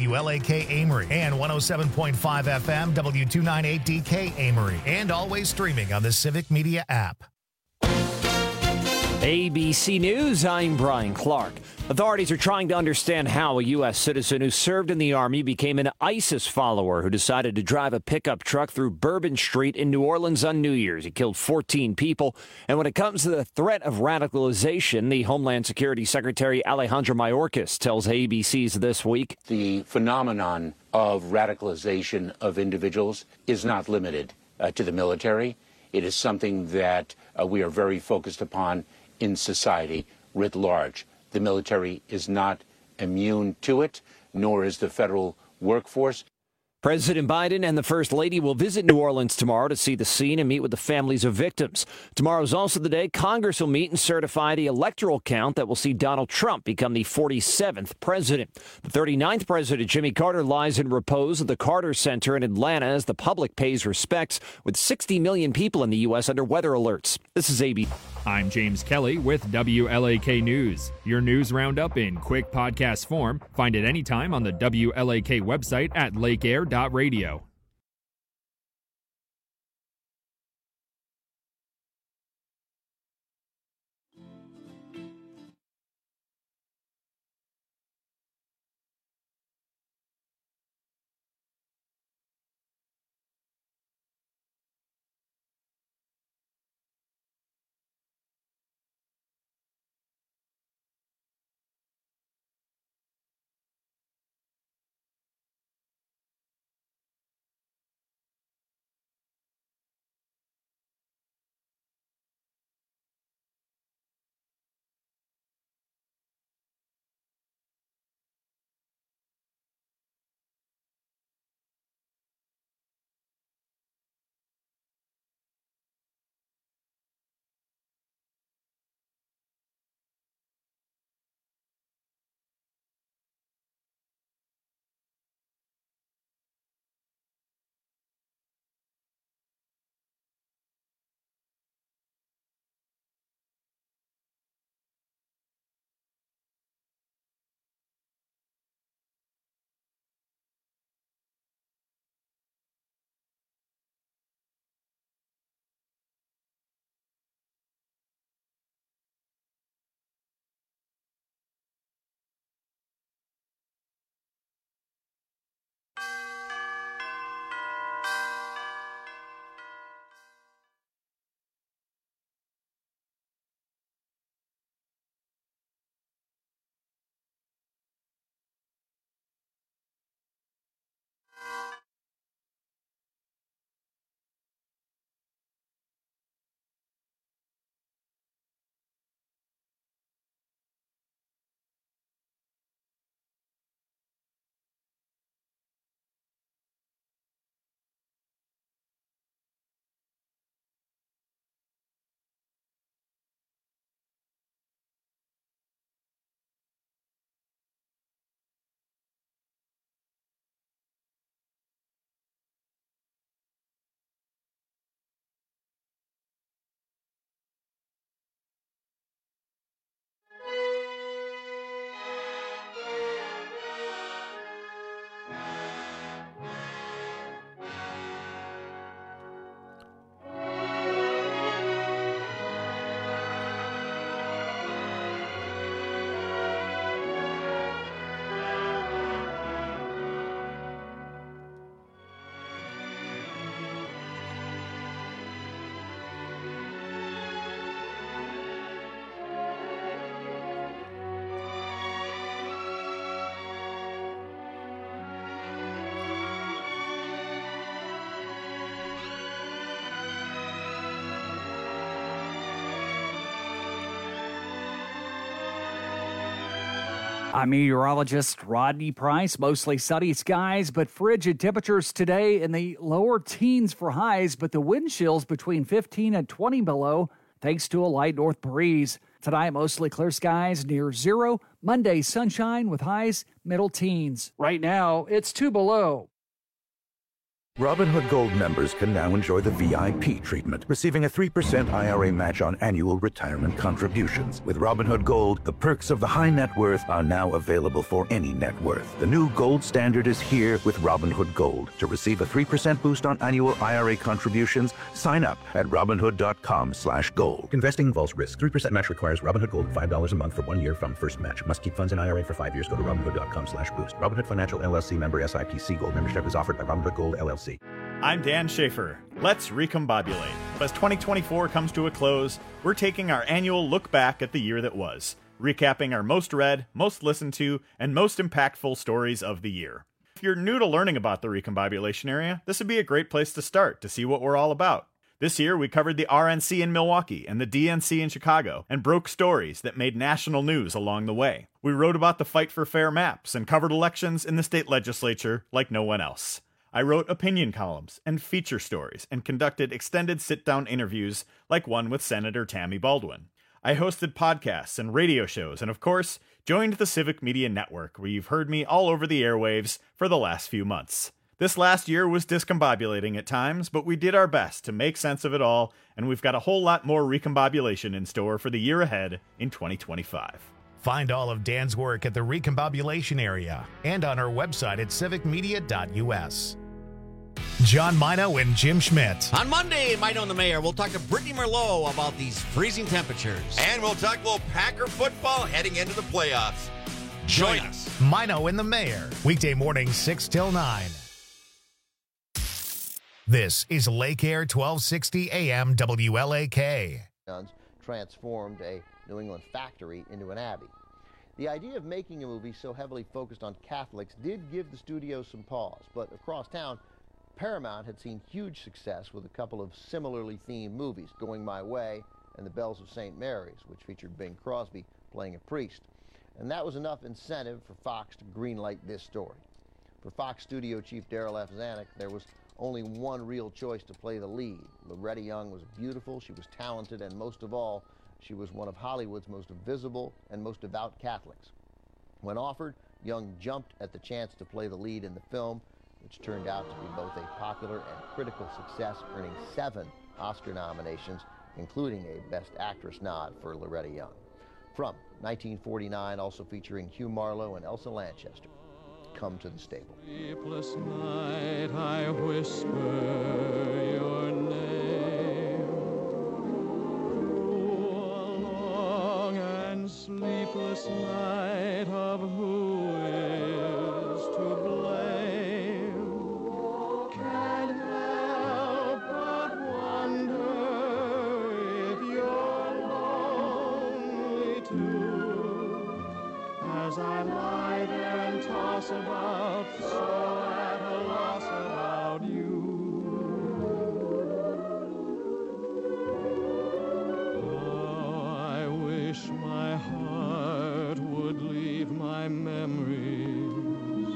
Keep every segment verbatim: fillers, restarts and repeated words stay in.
W L A K Amory, and one oh seven point five F M, W two ninety-eight D K Amory, and always streaming on the Civic Media app. A B C News, I'm Brian Clark. Authorities are trying to understand how a U S citizen who served in the Army became an ISIS follower who decided to drive a pickup truck through Bourbon Street in New Orleans on New Year's. He killed fourteen people. And when it comes to the threat of radicalization, the Homeland Security Secretary Alejandro Mayorkas tells A B C's This Week. The phenomenon of radicalization of individuals is not limited uh, to the military. It is something that uh, we are very focused upon in society writ large. The military is not immune to it, nor is the federal workforce. President Biden and the First Lady will visit New Orleans tomorrow to see the scene and meet with the families of victims. Tomorrow is also the day Congress will meet and certify the electoral count that will see Donald Trump become the forty-seventh president. The thirty-ninth president, Jimmy Carter, lies in repose at the Carter Center in Atlanta as the public pays respects, with sixty million people in the U S under weather alerts. This is A B C. I'm James Kelly with W L A K News. Your news roundup in quick podcast form. Find it anytime on the W L A K website at lake air dot radio. I'm meteorologist Rodney Price. Mostly sunny skies, but frigid temperatures today in the lower teens for highs, but the wind chills between fifteen and twenty below, thanks to a light north breeze. Tonight, mostly clear skies near zero. Monday, sunshine with highs middle teens. Right now, it's two below. Robinhood Gold members can now enjoy the V I P treatment, receiving a three percent I R A match on annual retirement contributions. With Robinhood Gold, the perks of the high net worth are now available for any net worth. The new gold standard is here with Robinhood Gold. To receive a three percent boost on annual I R A contributions, sign up at Robinhood.com slash gold. Investing involves risk. three percent match requires Robinhood Gold five dollars a month for one year from first match. Must keep funds in I R A for five years. Go to Robinhood.com slash boost. Robinhood Financial L L C member S I P C. Gold membership is offered by Robinhood Gold L L C. I'm Dan Schaefer. Let's recombobulate. As twenty twenty-four comes to a close, we're taking our annual look back at the year that was, recapping our most read, most listened to, and most impactful stories of the year. If you're new to learning about the recombobulation area, this would be a great place to start to see what we're all about. This year, we covered the R N C in Milwaukee and the D N C in Chicago, and broke stories that made national news along the way. We wrote about the fight for fair maps and covered elections in the state legislature like no one else. I wrote opinion columns and feature stories and conducted extended sit-down interviews like one with Senator Tammy Baldwin. I hosted podcasts and radio shows and, of course, joined the Civic Media Network, where you've heard me all over the airwaves for the last few months. This last year was discombobulating at times, but we did our best to make sense of it all, and we've got a whole lot more recombobulation in store for the year ahead in twenty twenty-five. Find all of Dan's work at the recombobulation area and on our website at civic media dot u s. John Mino and Jim Schmidt. On Monday, Mino and the Mayor, we'll talk to Brittany Merlot about these freezing temperatures. And we'll talk a little Packer football heading into the playoffs. Join, Join us. Mino and the Mayor, weekday morning six till nine. This is Lake Air twelve sixty A M W L A K. Transformed a New England factory into an abbey. The idea of making a movie so heavily focused on Catholics did give the studio some pause, but across town, Paramount had seen huge success with a couple of similarly themed movies, Going My Way and The Bells of Saint Mary's, which featured Bing Crosby playing a priest. And that was enough incentive for Fox to greenlight this story. For Fox studio chief Daryl F. Zanuck, there was only one real choice to play the lead. Loretta Young was beautiful, she was talented, and most of all, she was one of Hollywood's most visible and most devout Catholics. When offered, Young jumped at the chance to play the lead in the film, which turned out to be both a popular and critical success, earning seven Oscar nominations, including a Best Actress nod for Loretta Young. From nineteen forty-nine, also featuring Hugh Marlowe and Elsa Lanchester, Come to the Stable. Sleepless night, I whisper your name. Oh, long and sleepless night of who is to blame. Can't help but wonder if you're lonely too. As I lie there and toss about, so at a loss about you. Oh, I wish my heart would leave my memories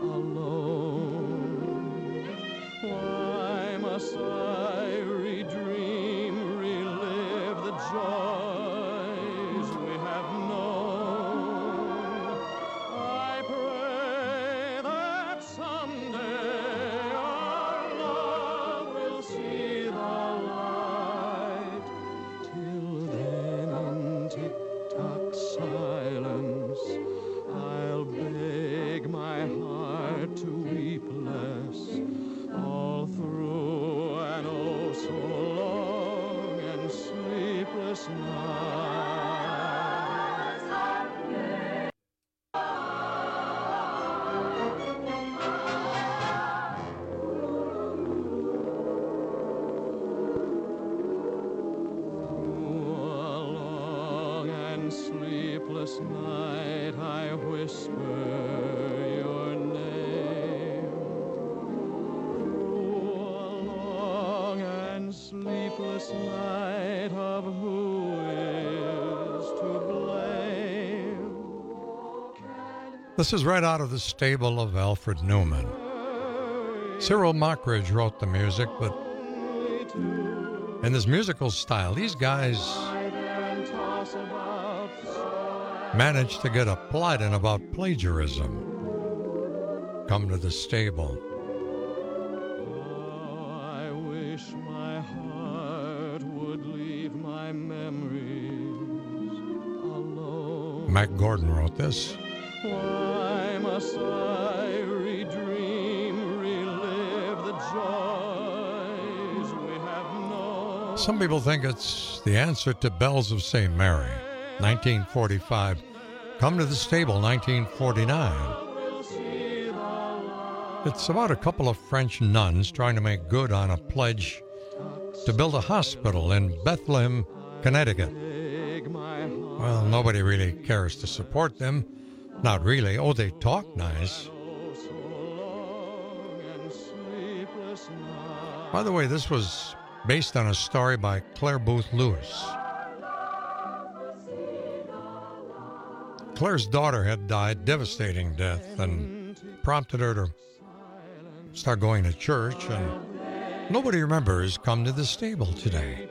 alone. Why must I redream, relive the joys we have known? I pray that someday our love will see the light. Till then, in tick-tock silence, I'll beg my heart to weep less all through an oh so long and sleepless night. Sleepless night, I whisper your name. Oh, long and sleepless night of who is to blame. This is right out of the stable of Alfred Newman. Cyril Mockridge wrote the music, but in this musical style, these guys managed to get a plot in about plagiarism. Come to the stable. Mac Gordon wrote this. Why must I redream, relive the joys we have known? Some people think it's the answer to Bells of Saint Mary, nineteen forty-five. Come to the Stable, nineteen forty-nine. It's about a couple of French nuns trying to make good on a pledge to build a hospital in Bethlehem, Connecticut. Well, nobody really cares to support them. Not really. Oh, they talk nice. By the way, this was based on a story by Claire Booth Lewis. Claire's daughter had died, devastating death, and prompted her to start going to church, and nobody remembers Come to the Stable today.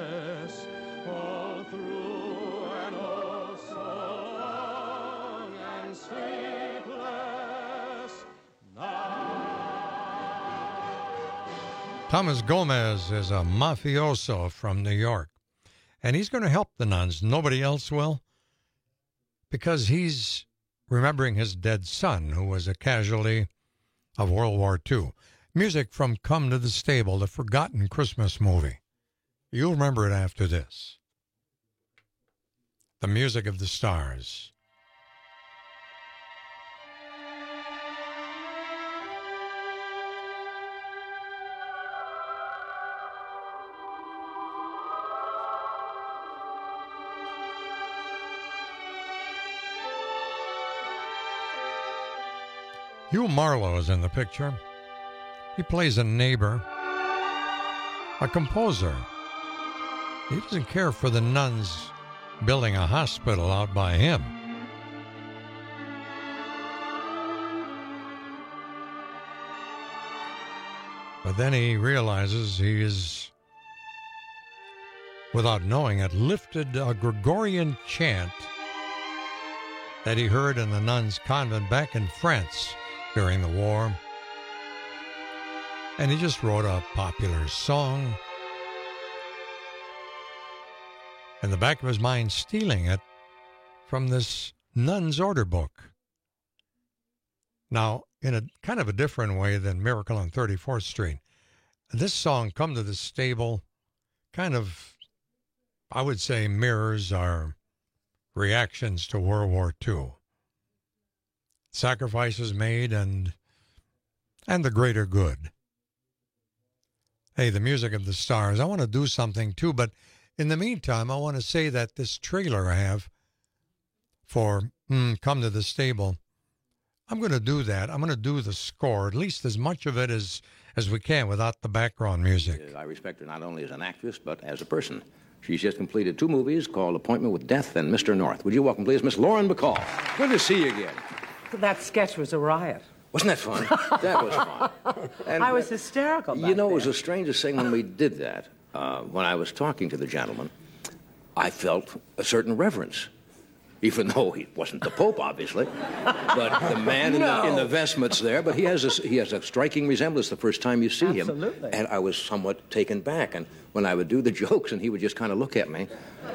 Thomas Gomez is a mafioso from New York, and he's going to help the nuns. Nobody else will, because he's remembering his dead son, who was a casualty of World War Two. Music from Come to the Stable, the forgotten Christmas movie. You'll remember it after this. The Music of the Stars. Hugh Marlowe's in the picture. He plays a neighbor, a composer. He doesn't care for the nuns building a hospital out by him. But then he realizes he is, without knowing it, lifted a Gregorian chant that he heard in the nuns' convent back in France during the war. And he just wrote a popular song. In the back of his mind, stealing it from this nun's order book. Now, in a kind of a different way than Miracle on thirty-fourth Street, this song, Come to the Stable, kind of, I would say, mirrors our reactions to World War Two. Sacrifices made and and the greater good. Hey, the Music of the Stars. I want to do something too, but in the meantime, I want to say that this trailer I have for mm, Come to the Stable, I'm going to do that. I'm going to do the score, at least as much of it as, as we can without the background music. I respect her not only as an actress, but as a person. She's just completed two movies called Appointment with Death and Mister North. Would you welcome, please, Miss Lauren Bacall. Good to see you again. That sketch was a riot. Wasn't that fun? That was fun. And, I was hysterical back You know, it was there. the strangest thing when we did that. Uh, when I was talking to the gentleman, I felt a certain reverence. Even though he wasn't the Pope, obviously, but the man in, No. the, in the vestments there. But he has a, he has a striking resemblance the first time you see him. Absolutely. And I was somewhat taken back. And when I would do the jokes, and he would just kind of look at me,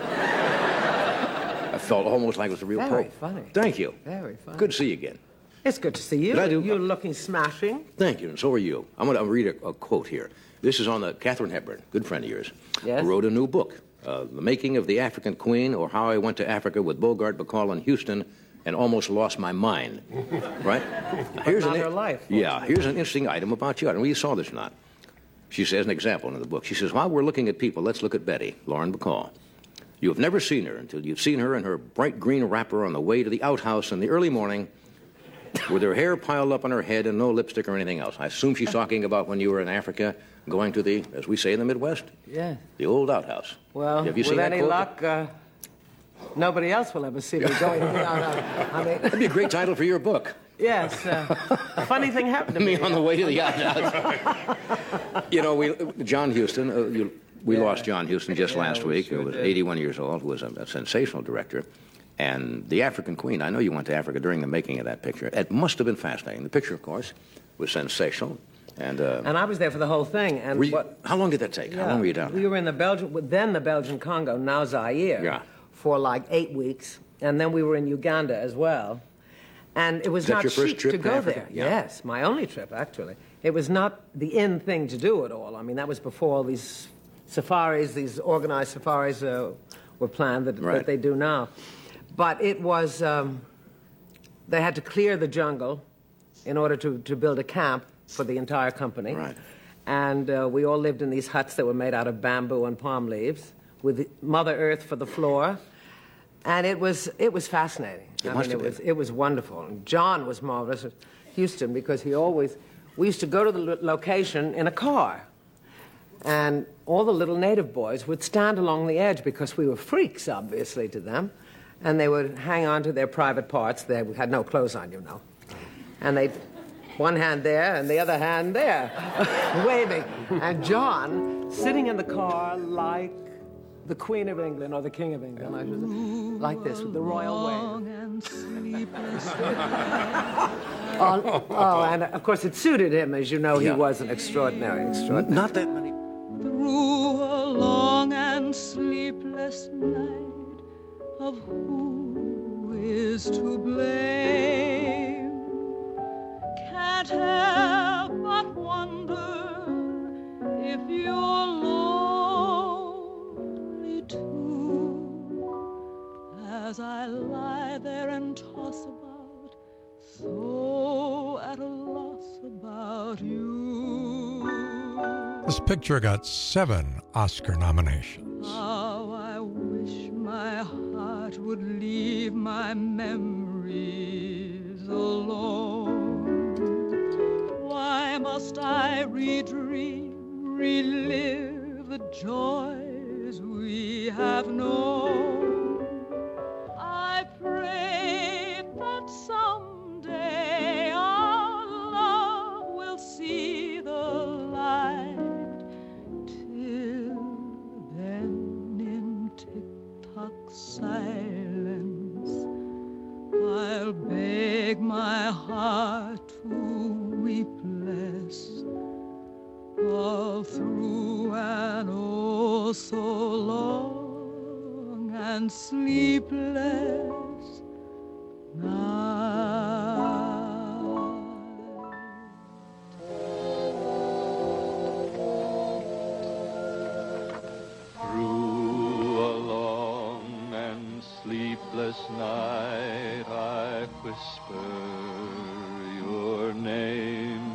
I felt almost like it was the real Very Pope. funny. Thank you. Very funny. Good to see you again. It's good to see you. Did I do- You're looking smashing. Thank you, and so are you. I'm going to read a, a quote here. This is on the Katharine Hepburn, good friend of yours, Yes. who wrote a new book, uh, The Making of the African Queen, or How I Went to Africa with Bogart, Bacall, and Houston, and Almost Lost My Mind. Right? Here's About an, her life. Yeah, here's an interesting item about you. I don't know if you saw this or not. She says, an example in the book. She says, while we're looking at people, let's look at Betty, Lauren Bacall. You have never seen her until you've seen her in her bright green wrapper on the way to the outhouse in the early morning, with her hair piled up on her head and no lipstick or anything else. I assume she's talking about when you were in Africa, going to the, as we say in the Midwest, Yeah. the old outhouse. Well, Have you with seen that any quote? luck, uh, nobody else will ever see me going to the outhouse. I mean, That'd be a great title for your book. yes. Uh, a funny thing happened to Me me. on the way to the outhouse. You know, we, John Huston, uh, you, we Yeah. lost John Huston just Yeah, last we week. sure He was did. eighty-one years old, who was a, a sensational director. And The African Queen, I know you went to Africa during the making of that picture. It must have been fascinating. The picture, of course, was sensational. And, uh, And I was there for the whole thing. And were you- what? how long did that take? How long were you down there? We were in the Belgian, then the Belgian Congo, now Zaire, Yeah. for like eight weeks. and then we were in Uganda as well. And it was Is that not your first cheap trip to to go Africa? there. Yeah. Yes, my only trip, actually. It was not the in thing to do at all. I mean, that was before all these safaris, these organized safaris uh, were planned that, Right. that they do now. But it was, um, they had to clear the jungle in order to, to build a camp for the entire company. Right. And uh, we all lived in these huts that were made out of bamboo and palm leaves with Mother Earth for the floor. And it was it was fascinating. It I must mean, have it was been. it was wonderful. And John was marvelous at Houston because he always we used to go to the lo- location in a car, and all the little native boys would stand along the edge because we were freaks, obviously, to them, and they would hang on to their private parts. They had no clothes on, you know, and they one hand there and the other hand there, waving, and John sitting in the car like the Queen of England, or the King of England, I should say, like this, with the royal wave. oh, oh, and of course it suited him, as you know, he Yeah. was an extraordinary, extraordinary. Not that many. Through a long and sleepless night of who is to blame, can't help but wonder if you're lonely too, as I lie there and toss about, so at a loss about you. This picture got seven Oscar nominations. How I wish my heart would leave my memories alone. Why must I redream, relive the joys we have known? I pray that someday our love will see the light. Till then, in tick-tock silence, I'll beg my heart to weep less, all through an oh so long and sleepless night. Through a long and sleepless night I whisper your name.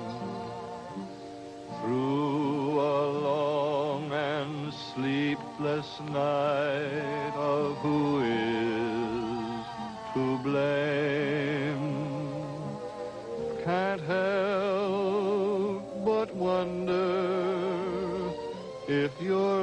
Through a long and sleepless night of who is to blame, can't help but wonder if you're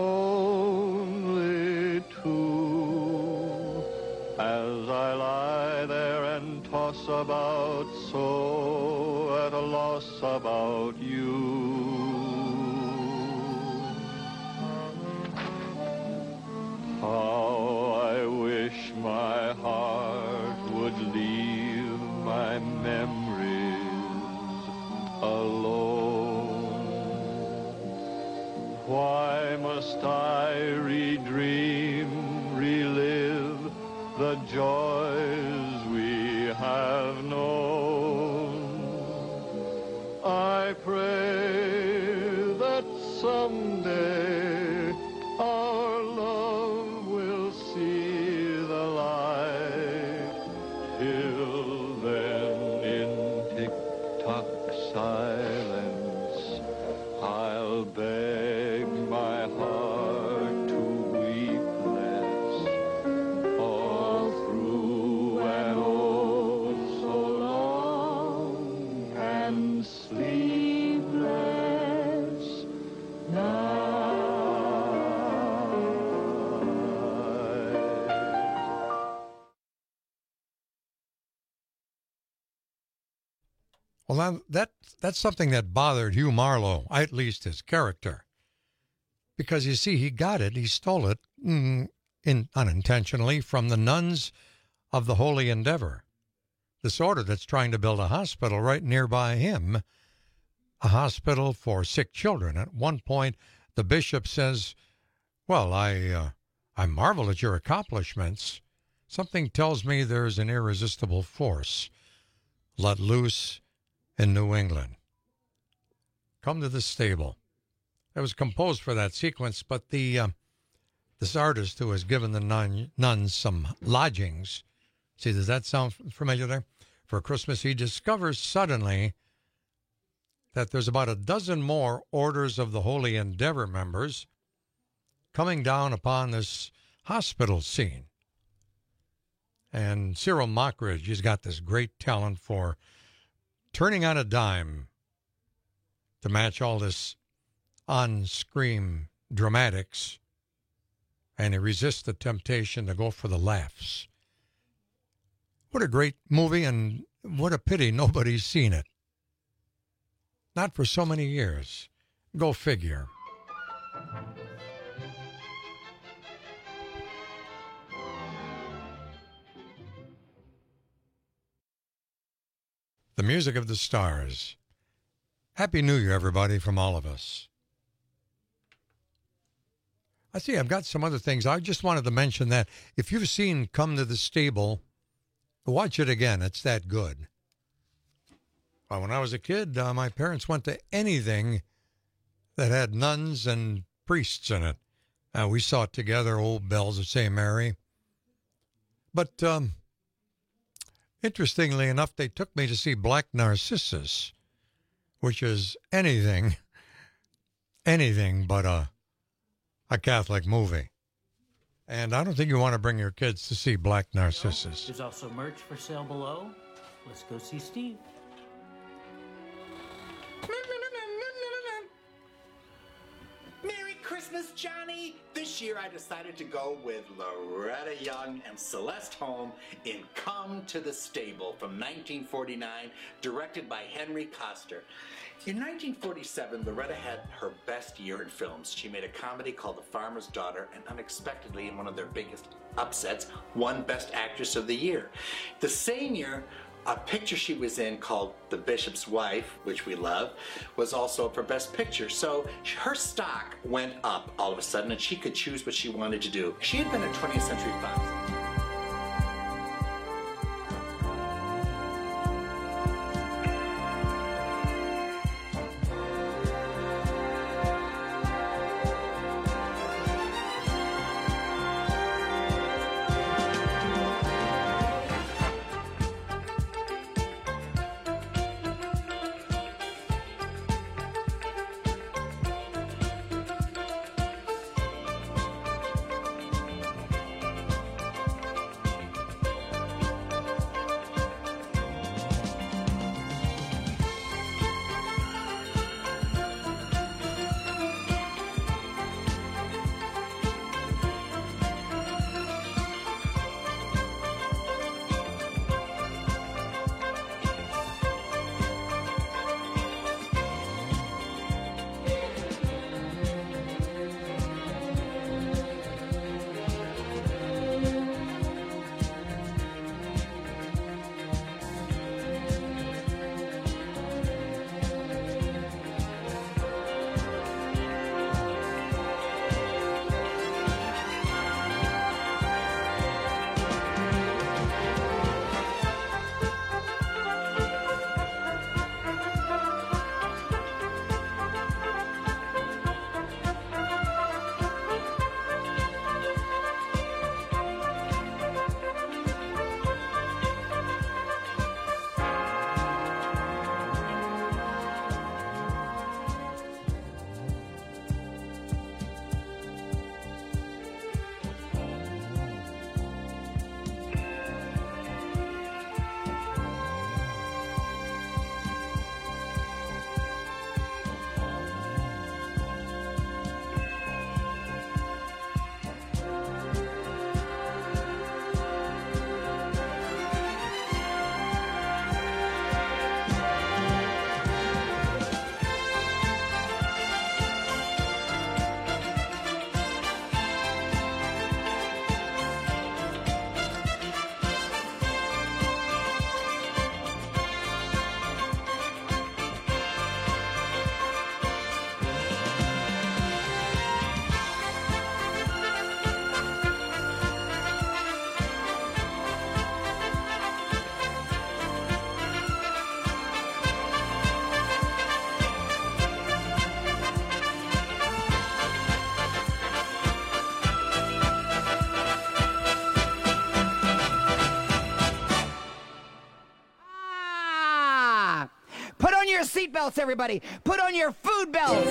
lonely too, as I lie there and toss about, so at a loss about you. How I wish my heart would leave my memories alone. Why must I redream, relive the joys we have known? I pray that someday our love will see the light. Till then, in tick-tock silence, I'll beg my heart to weep less, all through an oh so long and sleepless night. Well, now that that's something that bothered Hugh Marlowe, at least his character, because you see, he got it, he stole it, mm, in unintentionally, from the nuns of the Holy Endeavor, this order that's trying to build a hospital right nearby him, a hospital for sick children. At one point, the bishop says, "Well, I uh, I marvel at your accomplishments, Something tells me there's an irresistible force let loose in New England. Come to the Stable. It was composed for that sequence, but the uh, this artist who has given the nun, nuns some lodgings, see, does that sound familiar there? For Christmas, he discovers suddenly that there's about a dozen more Orders of the Holy Endeavor members coming down upon this hospital scene. And Cyril Mockridge, he's got this great talent for turning on a dime to match all this on-screen dramatics, and he resists the temptation to go for the laughs. What a great movie, and what a pity nobody's seen it. Not for so many years. Go figure. The music of the stars. Happy New Year, everybody, from all of us. I see I've got some other things. I just wanted to mention that if you've seen Come to the Stable, watch it again. It's that good. Well, when I was a kid, uh, my parents went to anything that had nuns and priests in it. Uh, we saw it together, Old Bells of Saint Mary. But um, interestingly enough, they took me to see Black Narcissus, which is anything, anything but a, a Catholic movie. And I don't think you want to bring your kids to see Black Narcissus. There's also merch for sale below. Let's go see Steve. Merry Christmas, Johnny! This year I decided to go with Loretta Young and Celeste Holm in Come to the Stable from nineteen forty-nine, directed by Henry Koster. In nineteen forty-seven, Loretta had her best year in films. She made a comedy called The Farmer's Daughter, and unexpectedly, in one of their biggest upsets, won Best Actress of the Year. The same year, a picture she was in called The Bishop's Wife, which we love, was also up for Best Picture. So her stock went up all of a sudden, and she could choose what she wanted to do. She had been a twentieth Century Fox. your seatbelts, everybody. Put on your food belts.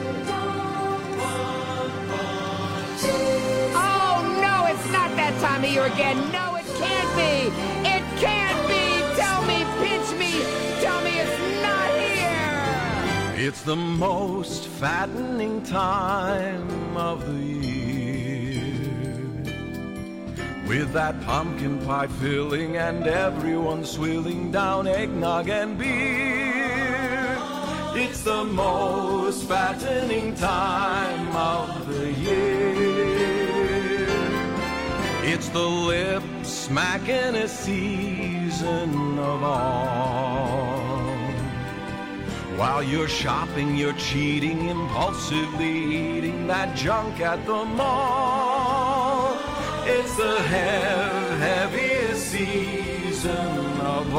Oh, no, it's not that time of year again. No, it can't be. It can't be. Tell me, pinch me. Tell me it's not here. It's the most fattening time of the year, with that pumpkin pie filling and everyone swilling down eggnog and beer. It's the most fattening time of the year. It's the lip smacking season of all. While you're shopping, you're cheating, impulsively eating that junk at the mall. It's the hev- heaviest season of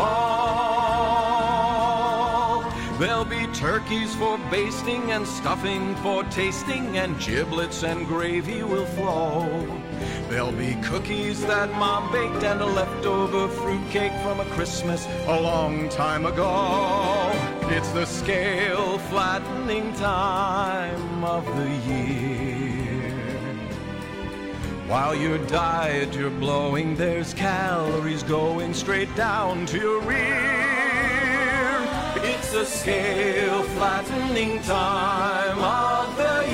all. There'll be turkeys for basting and stuffing for tasting, and giblets and gravy will flow. There'll be cookies that Mom baked and a leftover fruitcake from a Christmas a long time ago. It's the scale flattening time of the year. While your diet you're blowing, there's calories going straight down to your rear. It's the scale flattening time of the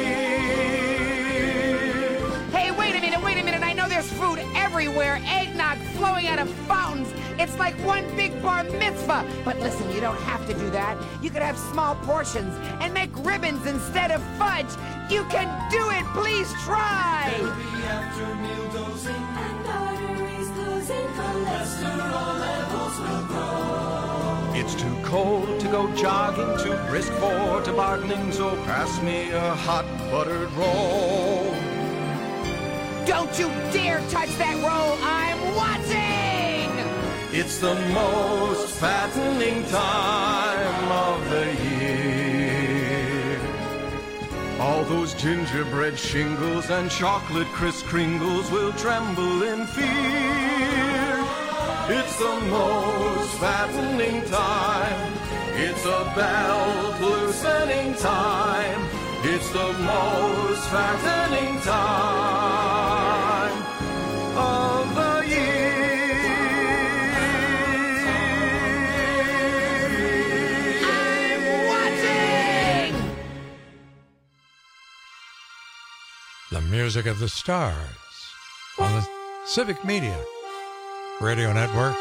year. Hey, wait a minute, wait a minute. I know there's food everywhere. Eggnog flowing out of fountains. It's like one big bar mitzvah. But listen, you don't have to do that. You could have small portions and make ribbons instead of fudge. You can do it. Please try. There'll be after meal dosing and arteries closing. Cholesterol levels will grow. It's too cold to go jogging, too brisk for tobogganing, so pass me a hot buttered roll. Don't you dare touch that roll. I'm watching. It's the most fattening time of the year. All those gingerbread shingles and chocolate Kris Kringles will tremble in fear. It's the most fattening time. It's a belt loosening time. It's the most fattening time of the year. The music of the stars on the Civic Media Radio Network.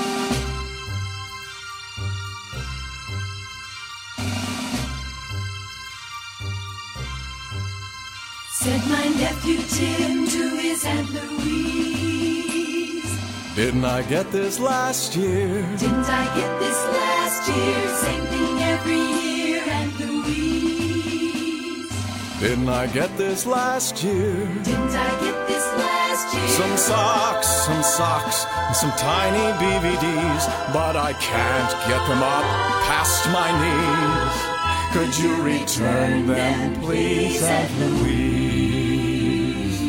Said my nephew Tim to his Aunt Louise, Didn't I get this last year? didn't I get this last year? Same thing every year, Aunt Louise. Didn't I get this last year? Didn't I get this last year? Some socks, some socks, and some tiny B V Ds, but I can't get them up past my knees. Could you return them, please, Aunt Louise?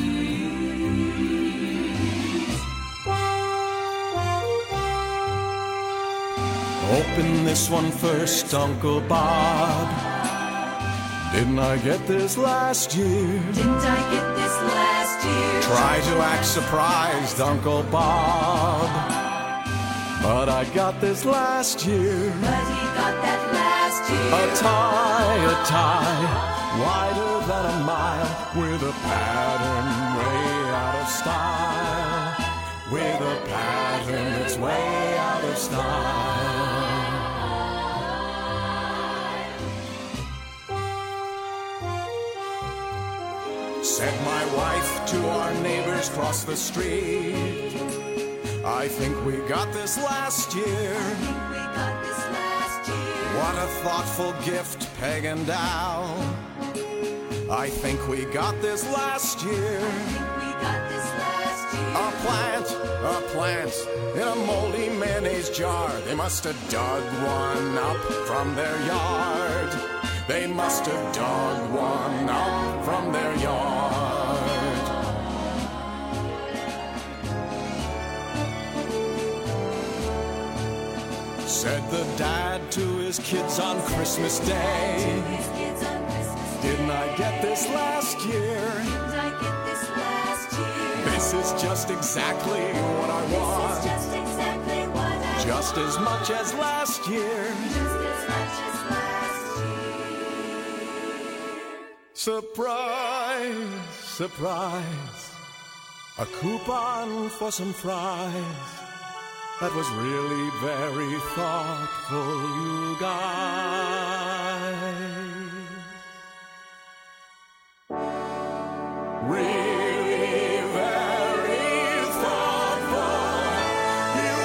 Open this one first, Uncle Bob. Didn't I get this last year? Didn't I get this last year? Try to act surprised, Uncle Bob. But I got this last year. But he got that last year. A tie, a tie, wider than a mile, with a pattern way out of style. With a pattern that's way out of style. Said my wife to our neighbors across the street, I think we got this last year. I think we got this last year. What a thoughtful gift, Peg and Al. I think we got this last year. I think we got this last year. A plant, a plant in a moldy mayonnaise jar. They must have dug one up from their yard. They must have dug one up from their yard. Said the dad to his kids on Christmas Day. Didn't I get this last year? This is just exactly what I want. Just as much as last year. Surprise, surprise. A coupon for some fries. That was really very thoughtful, you guys. Really very thoughtful, you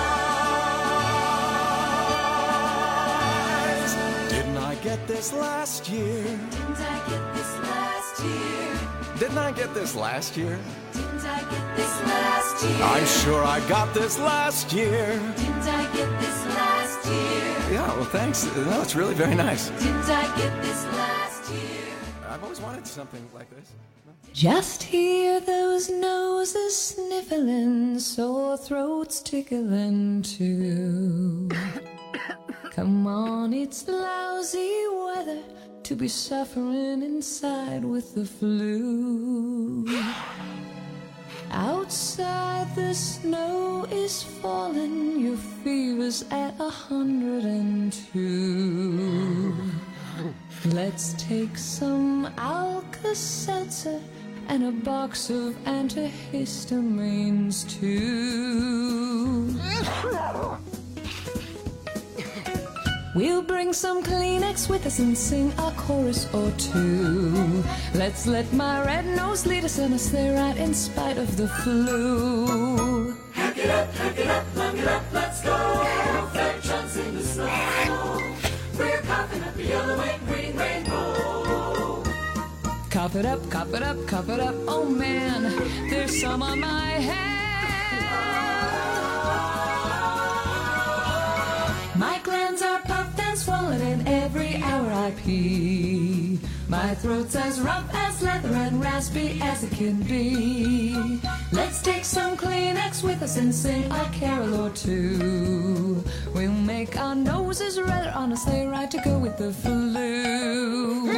guys. Didn't I get this last year? Didn't I get this last year? Didn't I get this last year? Didn't I get this last year? I'm sure I got this last year. Didn't I get this last year? Yeah, well, thanks. No, it's really very nice. Didn't I get this last year? I've always wanted something like this. Just hear those noses sniffling, sore throats tickling too. Come on, it's lousy weather to be suffering inside with the flu. Outside the snow is falling, your fever's at a hundred and two. Let's take some Alka-Seltzer and a box of antihistamines too. We'll bring some Kleenex with us and sing a chorus or two. Let's let my red nose lead us in a sleigh ride in spite of the flu. Hack it up, hack it up, lung it up, let's go. Fair chance in the snow. We're coughing up a yellow and green rainbow. Cough it up, cough it up, cough it up. Oh man, there's some on my head. My glands are puffed and swollen, and every hour I pee. My throat's as rough as leather and raspy as it can be. Let's take some Kleenex with us and sing a carol or two. We'll make our noses red on a sleigh ride to go with the flu.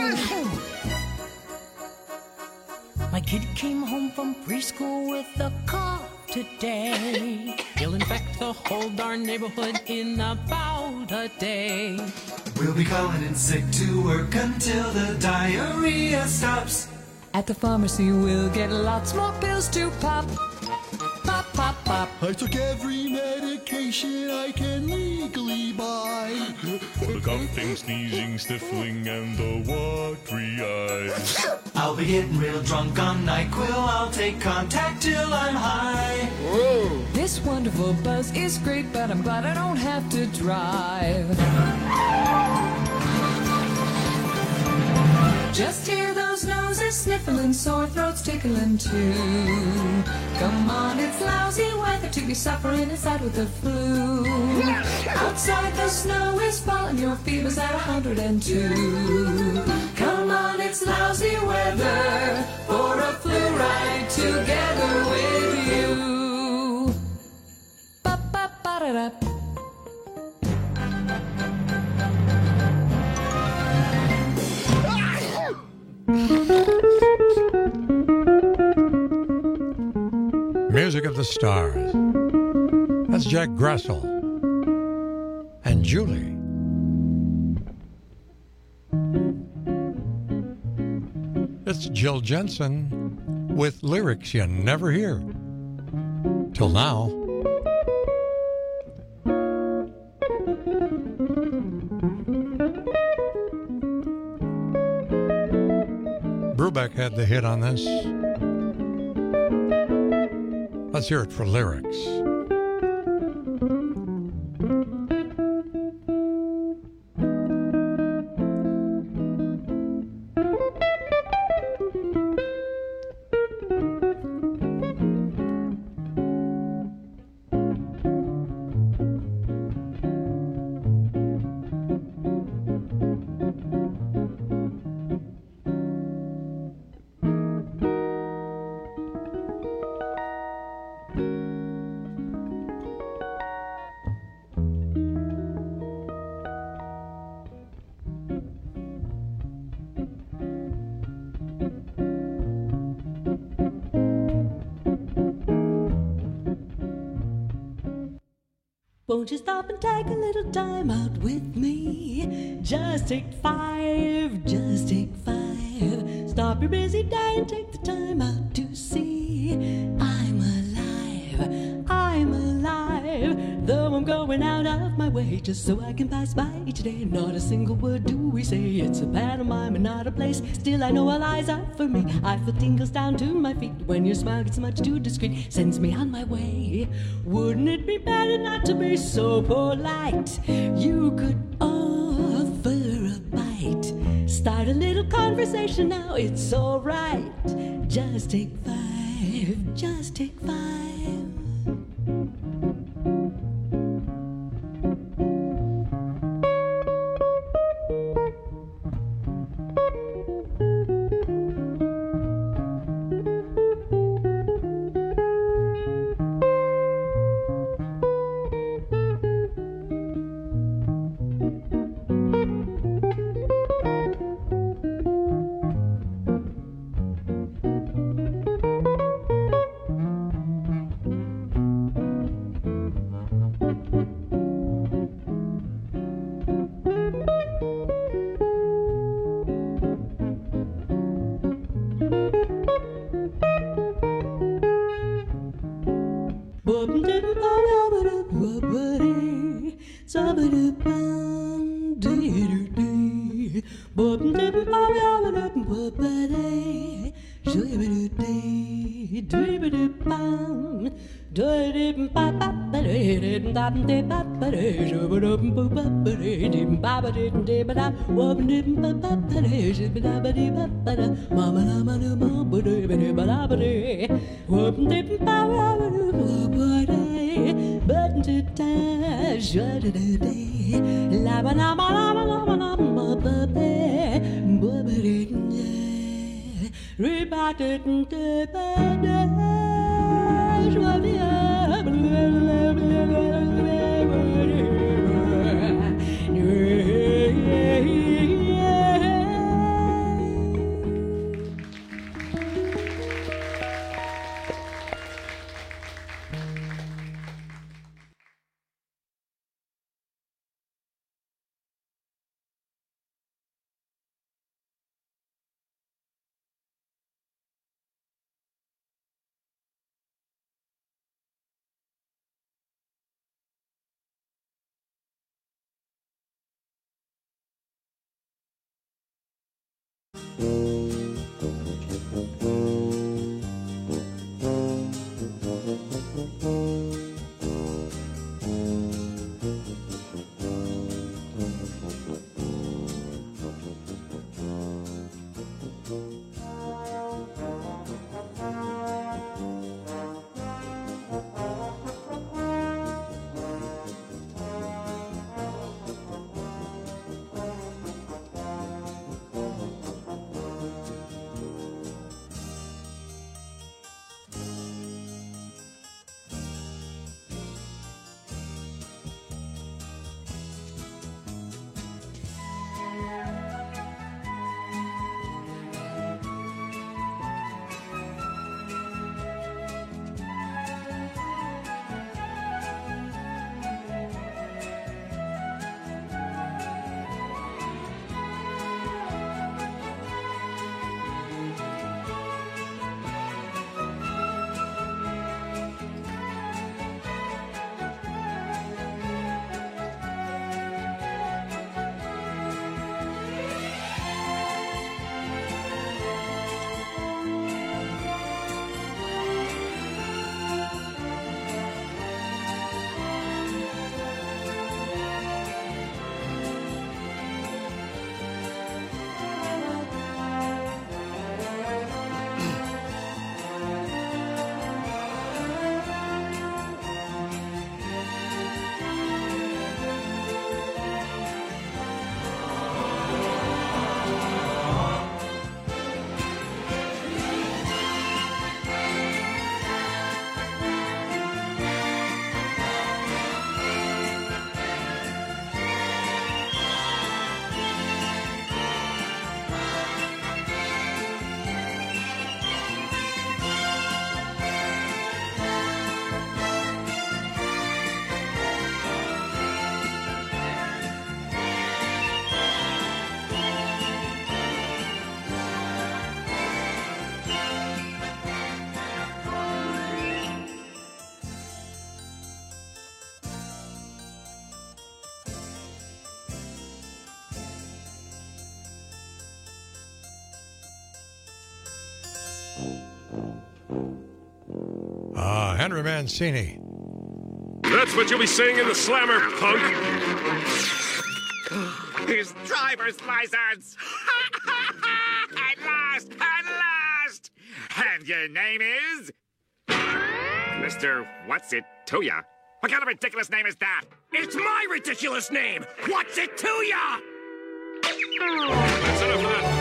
My kid came home from preschool with a cough today. He'll infect the whole darn neighborhood in about a day. We'll be calling in sick to work until the diarrhea stops. At the pharmacy we'll get lots more pills to pop. Pop, pop, pop. I took every medication I can legally buy. For the coughing, sneezing, sniffling, and the watery eyes. I'll be getting real drunk on NyQuil. I'll take contact till I'm high. Whoa. This wonderful buzz is great, but I'm glad I don't have to drive. Just hear those noses sniffling, sore throats tickling too. Come on, it's lousy weather to be suffering inside with the flu. Outside the snow is falling, your fever's at a hundred and two. Come on, it's lousy weather for a flu ride together with you. Ba-ba-ba-da-da. Music of the Stars. That's Jack Grassel and Julie. It's Jill Jensen with lyrics you never hear. Till now. Brubeck had the hit on this. Let's hear it for lyrics. Won't you stop and take a little time out with me? Just take five, just take five. Stop your busy day and take the time out to see I'm alive, I'm alive. Though I'm going out of my way just so I can pass by each day. Not a single word do we say. It's a pantomime and not a place. Still I know all eyes are for me. I feel tingles down to my feet when your smile gets much too discreet. Sends me on my way. Wouldn't it be better not to be so polite? You could offer a bite. Start a little conversation now, it's alright. Just take five, just take five. Henry Mancini. That's what you'll be saying in the slammer, punk. These driver's license. At last, at last. And your name is? Mister What's It To Ya? What kind of ridiculous name is that? It's my ridiculous name. What's it to ya? That's enough of that.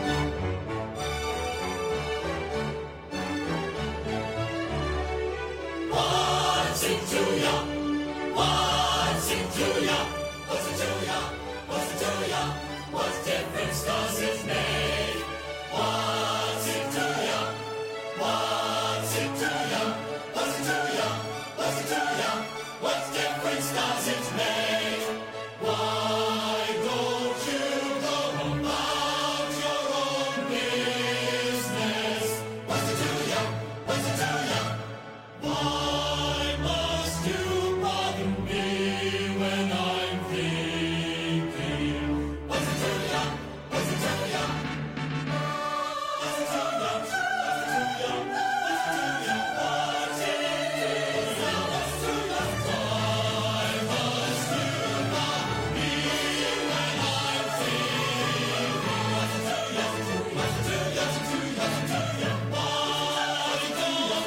What's it to ya? What's it to ya? What's it to ya? What's it to ya? What difference does it make? What's it to ya? What's it to ya? What's it to ya? What's it to ya? What difference does it make? Why don't you go about your own business? What's it to ya? What's it to ya? Why must you bother me when I'm thinking? What's it to ya? What's it to ya? What's it to ya? What's it to ya? What's it to ya? What it is? What's to ya? Why must you bother me when I'm thinking? What's it to ya? What's it to ya? What's it to ya? What's it to ya? Why don't you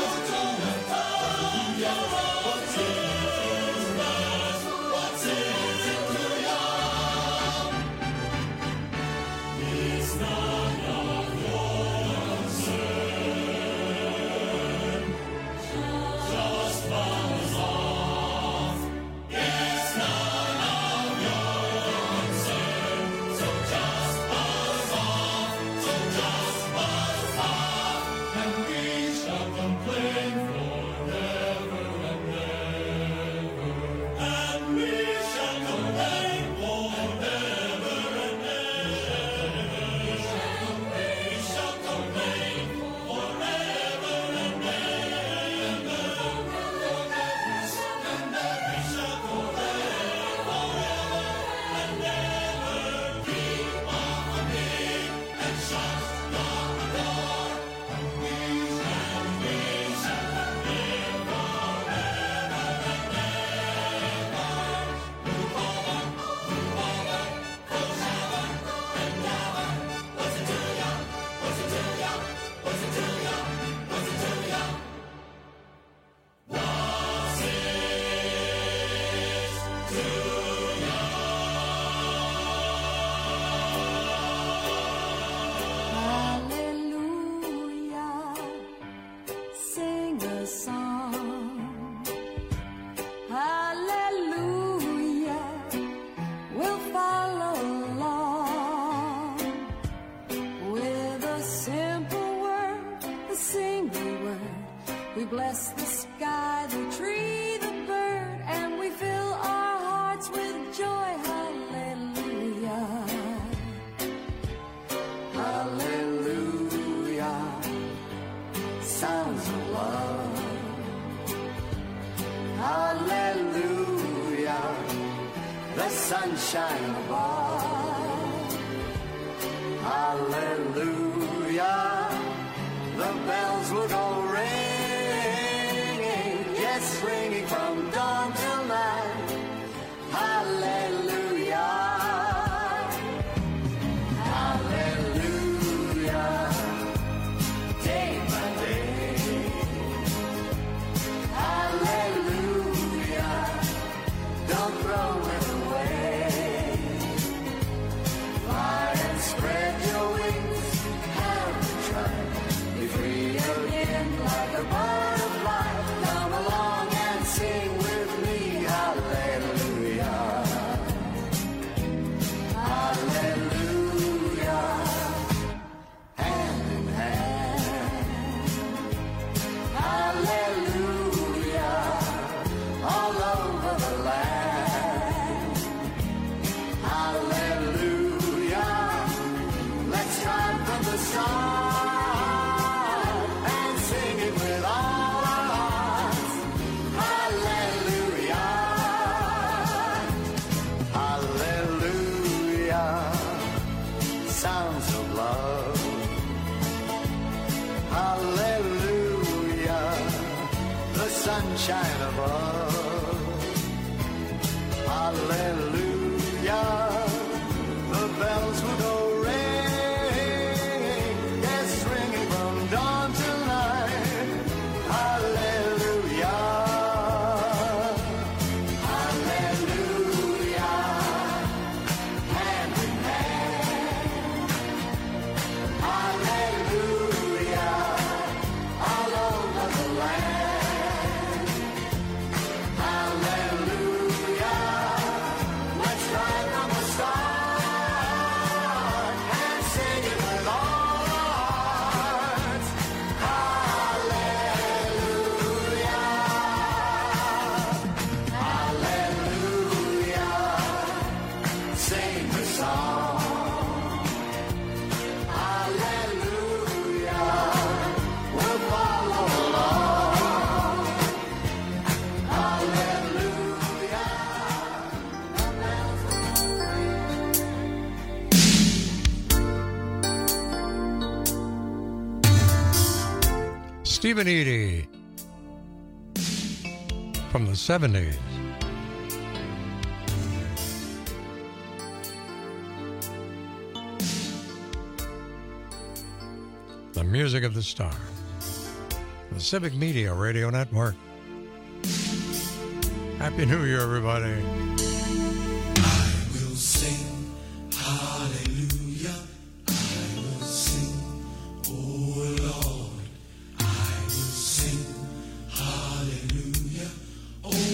it's none of your concern. Just buzz off. It's none of your concern. So just buzz off. So just buzz off. And we shall complain forever and ever. And we shall complain forever and ever. We shall complain forever and ever. And we shall complain forever and ever. Keep off me and shut the door. And we shall, we shall live forever and ever. Move over, move over, forever and ever. What's it to ya? What's it to ya? What's it to ya? What's it to ya? What's it to ya? Hallelujah, sing a song. Hallelujah, we'll follow along with a simple word, a single word. We bless the sky, the tree, the bird, and we fill our hearts with joy. Hallelujah. Hallelujah, sounds of love. Hallelujah, the sunshine above. Hallelujah, the bells will go ringing, yes, ringing from dawn till night. Hallelujah. Hallelujah, day by day. Hallelujah, don't throw it away. Fly and spread your wings, have a try. Be free again like a butterfly. Come along and sing with me. Hallelujah. Hallelujah, hand in hand. Hallelujah, all over the land. Hallelujah, let's start from the start and sing it with all sunshine above. Hallelujah, the bells will go ring, yes, ringing from dawn till night. Hallelujah, hallelujah, hand in hand. Hallelujah, all over the land. Hallelujah, let's ride from the start and sing it with all our hearts. Hallelujah, hallelujah, sing the song. Hallelujah, we'll follow along. Hallelujah, the bells will ring. Stephen Eady from the seventies. The music of the star. The Civic Media Radio Network. Happy New Year, everybody. Will sing hallelujah. I will sing, oh Lord. I will sing hallelujah, oh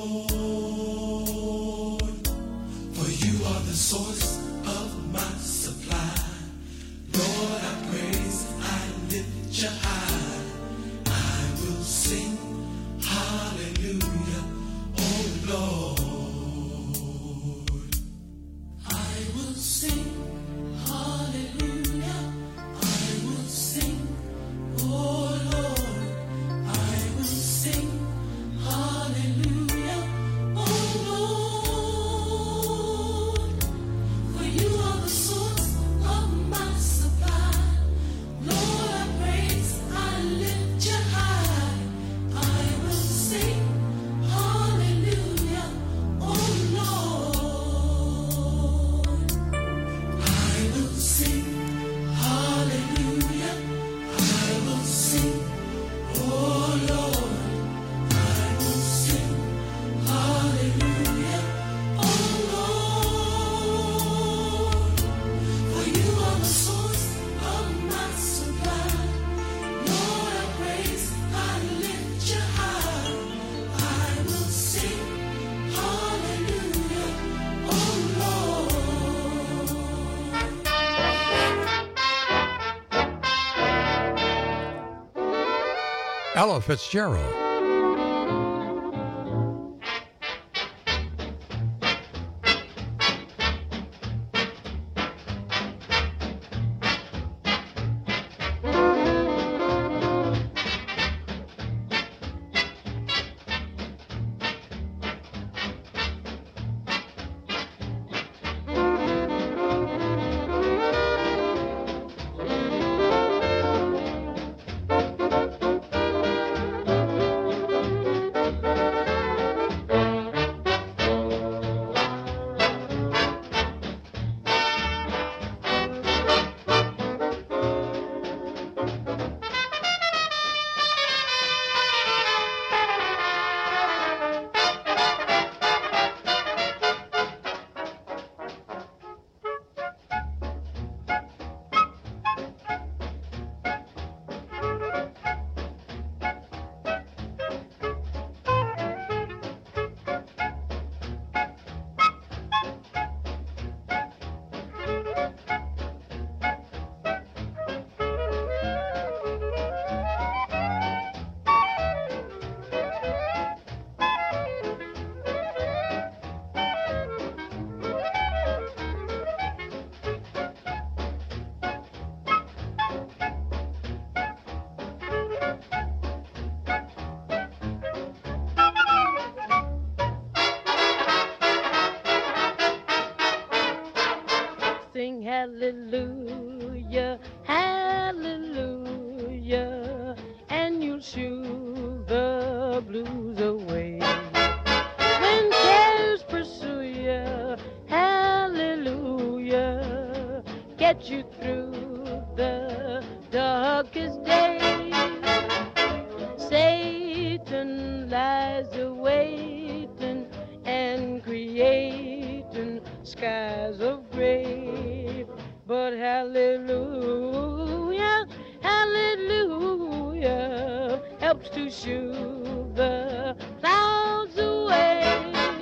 Lord. For you are the source of my supply. Lord, I praise, I lift you high. I will sing hallelujah, oh Lord. I will sing hallelujah. I will sing, oh Lord. I will sing hallelujah, oh Lord. For you are the source of my supply. Lord, I praise, I lift you high. I will sing hallelujah, oh Lord. I will sing hallelujah. I will sing, oh Lord. I will sing hallelujah, oh Lord. For you are the source of my supply. Lord, I praise, I lift you high. I will sing hallelujah, oh Lord. Ella Fitzgerald. Sing hallelujah, hallelujah, and you'll shoo the blues. get you through the darkest days. Satan lies awaiting and creating skies of gray. But hallelujah, hallelujah, helps to shoo the clouds away.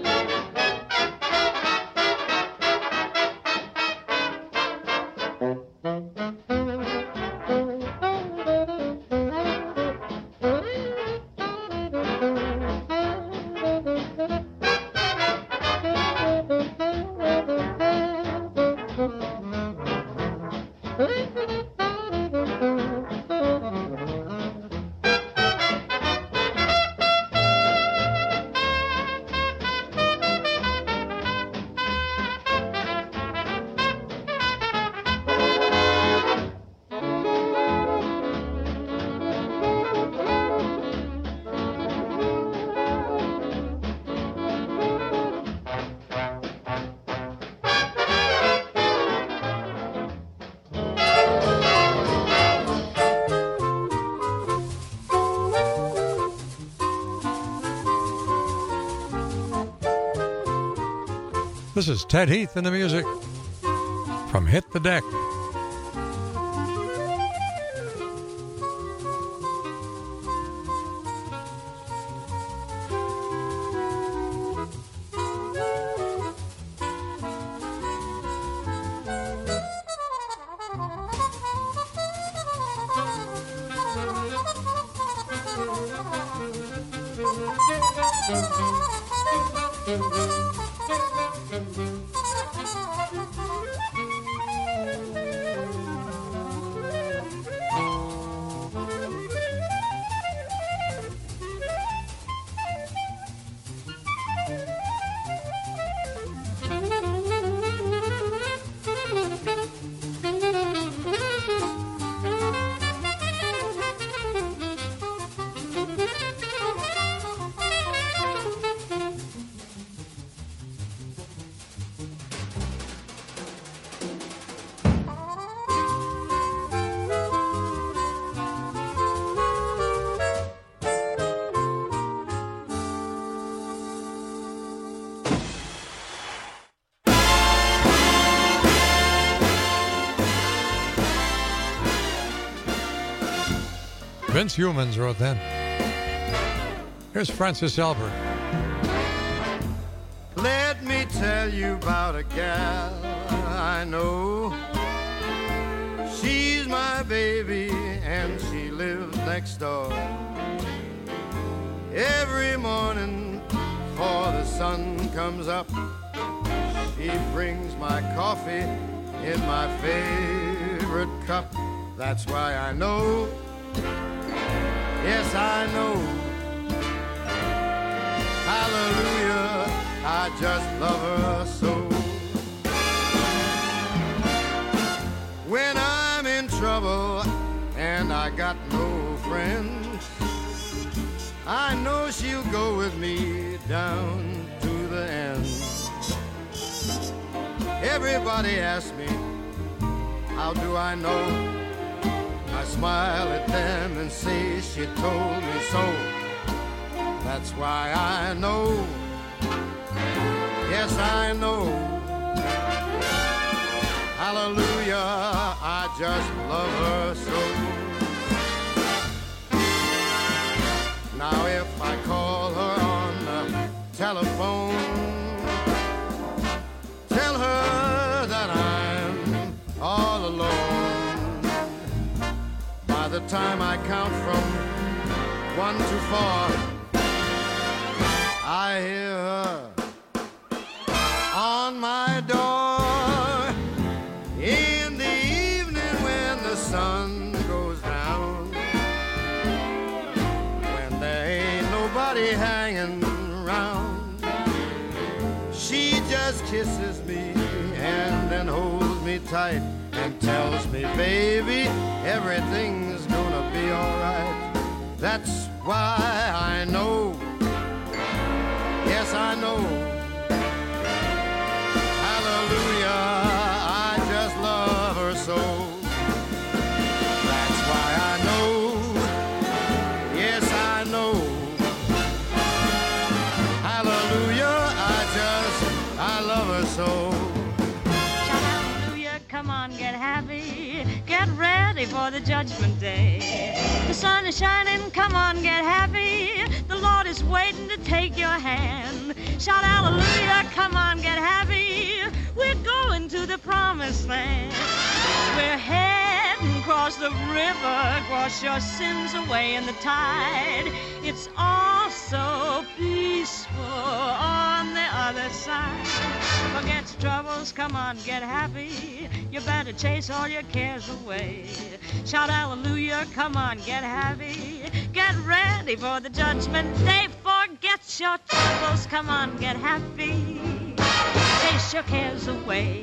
This is Ted Heath in the music from Hit the Deck. Vince Humans wrote that. Here's Francis Albert. Let me tell you about a gal I know. She's my baby and she lives next door. Every morning before the sun comes up, she brings my coffee in my favorite cup. That's why I know, yes I know, hallelujah, I just love her so. When I'm in trouble and I got no friends, I know she'll go with me down to the end. Everybody asks me, how do I know? I smile at them and say she told me so. That's why I know, yes I know, hallelujah, I just love her so. Now if I call her on the telephone, tell her that I'm all alone. By the time I count from one to four, I hear her on my door. In the evening when the sun goes down, when there ain't nobody hanging around, she just kisses me and then holds me tight and tells me, baby, everything's gonna be alright. That's why I know, yes I know, hallelujah, I just love her so. come on, get happy. Get ready for the judgment day. The sun is shining, come on, get happy. The Lord is waiting to take your hand. Shout hallelujah, come on, get happy. We're going to the promised land. We're heading across the river, wash your sins away in the tide. It's all so peaceful on the other side. Forget your troubles, come on, get happy. You better chase all your cares away. Shout hallelujah, come on, get happy. Get ready for the judgment day. Forget your troubles, come on, get happy. Chase your cares away.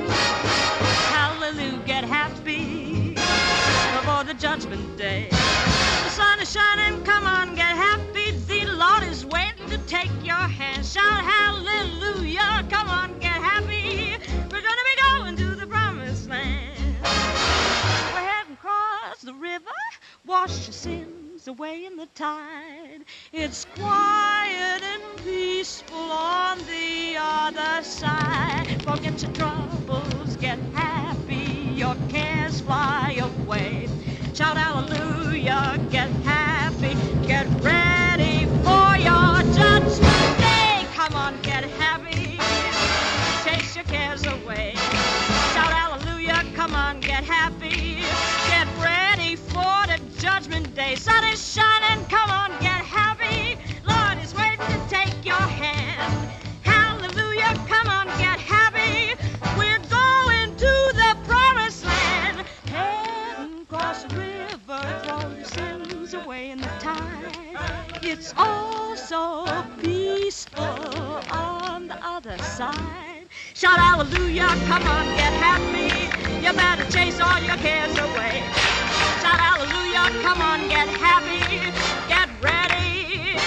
Hallelujah, get happy before the judgment day. The sun is shining, come on, get happy. The Lord is waiting to take your hand. Shout hallelujah, come on, get happy. We're gonna be going to the promised land. We're heading across the river, wash your sins away in the tide. It's quiet and peaceful on the other side. Forget your troubles, get happy, your cares fly away. Shout hallelujah, get happy, get ready for your judgment day. Come on, get happy, chase your cares away. Shout hallelujah, come on, get happy, get ready for the judgment day. Sun is shining, come on, get happy. Lord is waiting to take your hand. Hallelujah, come on, get happy. We're going to the promised land. Heading across the river, throw your sins away in the tide. It's all so peaceful on the other side. Shout hallelujah, come on, get happy. You better chase all your cares away. Shout hallelujah, come on, get happy. Get ready.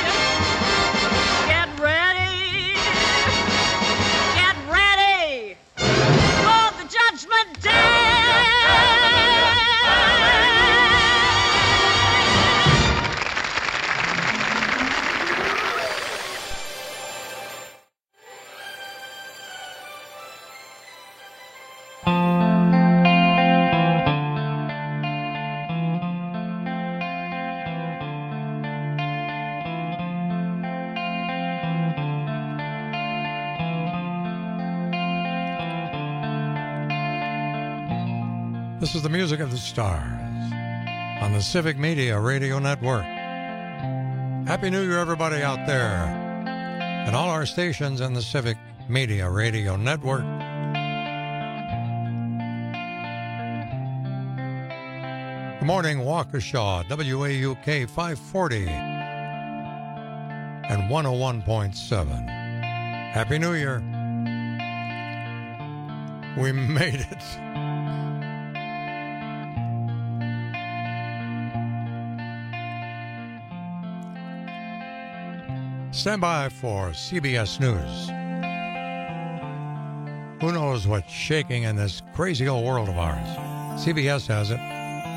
Get ready. Get ready for the judgment day. This is the music of the stars on the Civic Media Radio Network. Happy New Year, everybody out there, and all our stations in the Civic Media Radio Network. Good morning, Waukesha, W A U K five forty and one oh one point seven. Happy New Year. We made it. Stand by for C B S News. Who knows what's shaking in this crazy old world of ours? C B S has it.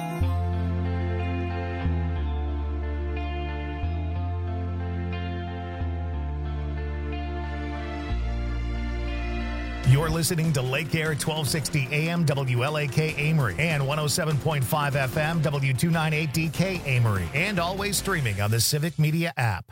You're listening to Lake Air twelve sixty A M W L A K Amory and one oh seven point five F M W two ninety-eight D K Amory, and always streaming on the Civic Media app.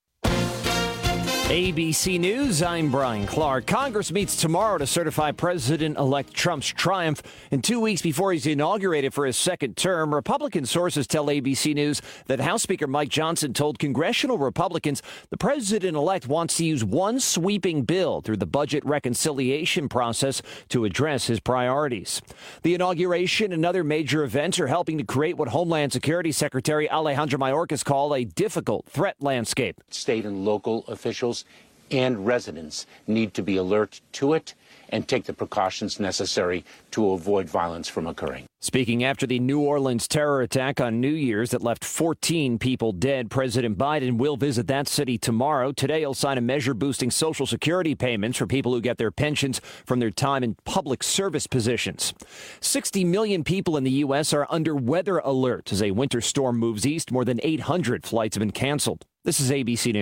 A B C News, I'm Brian Clark. Congress meets tomorrow to certify President-elect Trump's triumph. In two weeks before he's inaugurated for his second term, Republican sources tell A B C News that House Speaker Mike Johnson told congressional Republicans the president-elect wants to use one sweeping bill through the budget reconciliation process to address his priorities. The inauguration and other major events are helping to create what Homeland Security Secretary Alejandro Mayorkas called a difficult threat landscape. State and local officials and residents need to be alert to it and take the precautions necessary to avoid violence from occurring. Speaking after the New Orleans terror attack on New Year's that left fourteen people dead, President Biden will visit that city tomorrow. Today, he'll sign a measure boosting Social Security payments for people who get their pensions from their time in public service positions. sixty million people in the U S are under weather alert as a winter storm moves east. More than eight hundred flights have been canceled. This is A B C News.